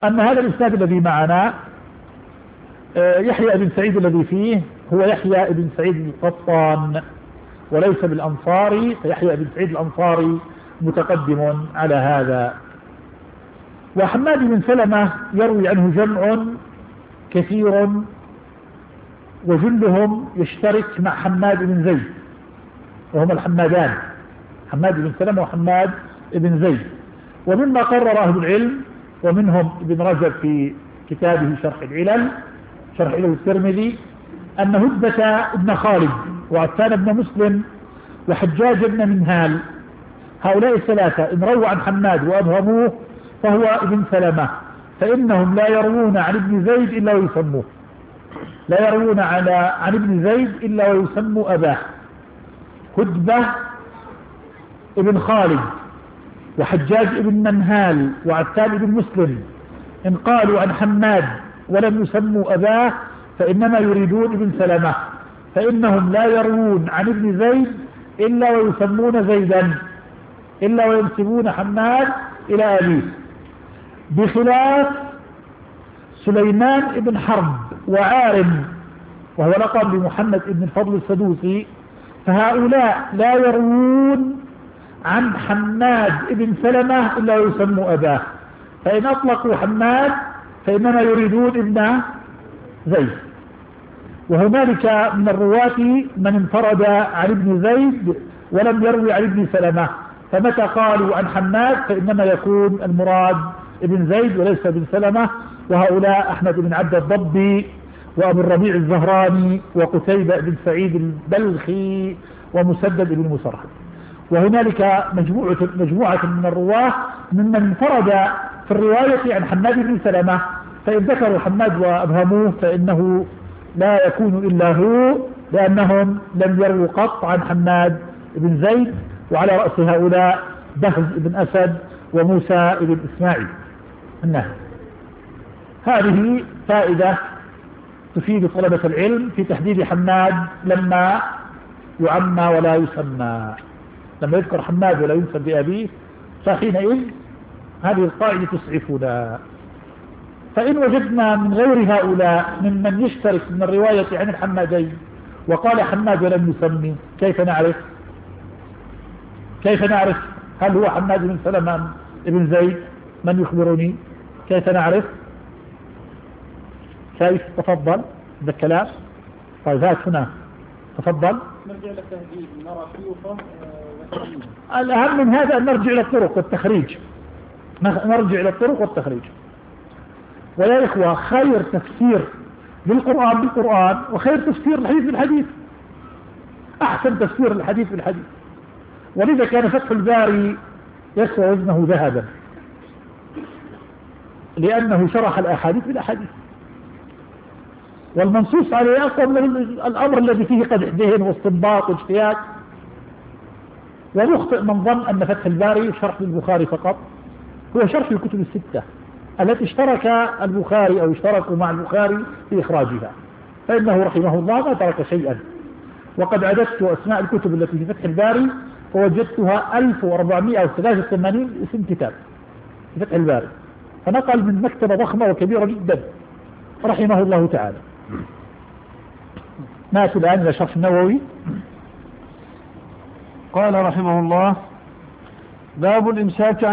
أما هذا الإسناد الذي معنا يحيى بن سعيد الذي فيه هو يحيى بن سعيد القطان وليس بالأنصاري، فيحيى بن سعيد الأنصاري متقدم على هذا. وحماد بن سلمة يروي عنه جمع كثير وجلهم يشترك مع حماد بن زيد، وهما الحمادان حماد بن سلمة وحماد بن زيد. ومما قرر أهل العلم ومنهم ابن رجب في كتابه شرح العلل الترمذي أن هدبة بن خالد وعفان بن مسلم وحجاج بن منهال هؤلاء الثلاثة إن رووا عن حماد وأبهموه فهو ابن سلمة، فإنهم لا يروون عن ابن زيد إلا ويسموه، لا يروون عن ابن زيد إلا ويسموا أباه. هدبة ابن خالد وحجاج ابن منهال وعفان بن مسلم إن قالوا عن حماد ولم يسموا أباه فإنما يريدون ابن سلمة، فإنهم لا يروون عن ابن زيد إلا ويسمون زيدا، إلا وينسبون حماد إلى أبيه، بخلاف سليمان بن حرب وعارم وهو لقب لمحمد بن الفضل السدوسي، فهؤلاء لا يروون عن حماد بن سلمة إلا ويسموا أباه، فإن أطلقوا حماد فإنما يريدون ابن زيد. وهنالك من الرواة من انفرد عن ابن زيد ولم يروي عن ابن سلمة، فمتى قالوا عن حماد فإنما يكون المراد ابن زيد وليس ابن سلمة، وهؤلاء أحمد بن عبد الضبي وأبو الربيع الزهراني وقتيبة بن سعيد البلخي ومسدد بن مسرهد. وهنالك مجموعة من الرواة ممن انفرد في الرواية عن حماد بن سلمة، فإن ذكروا حماد وأبهموه فإنه لا يكون إلا هو، لأنهم لم يروا قط عن حماد بن زيد، وعلى رأس هؤلاء بهز بن أسد وموسى بن إسماعيل. هذه فائدة تفيد طلبة العلم في تحديد حماد لما يعمى ولا يسمى، لما يذكر حماد ولا ينسب بأبيه فحينئذ هذه القاعدة تسعفنا. فإن وجدنا من غير هؤلاء ممن يشترك من الرواية عن الحمادين وقال حماد ولم يسمي، كيف نعرف هل هو حماد بن سلمة بن زيد؟ من يخبرني؟ كيف نعرف؟ كيف؟ تفضل ذا الكلام. طيب هات هنا تفضل. نرجع للتهذيب نرى شيوخه الأهم من هذا أن نرجع إلى الطرق والتخريج، نرجع إلى الطرق والتخريج. ويا إخوة خير تفسير للقرآن بالقرآن وخير تفسير الحديث بالحديث، أحسن تفسير الحديث بالحديث. ولذا كان فتح الباري يسوى وزنه ذهبا، لأنه شرح الأحاديث بالأحاديث، والمنصوص عليه أقوى من الأمر الذي فيه قدح ذهن واستنباط واجتهاد. ويخطئ من ظن أن فتح الباري شرح للبخاري فقط، هو شرح الكتب الستة التي اشترك البخاري أو اشتركوا مع البخاري في إخراجها، فإنه رحمه الله ما ترك شيئا. وقد عددت أسماء الكتب التي في فتح الباري فوجدتها 1483 اسم كتاب في فتح الباري، فنقل من مكتبة ضخمة وكبيرة جدا رحمه الله تعالى. نأتي الآن إلى شرح النووي. قال رحمه الله: باب الإمساك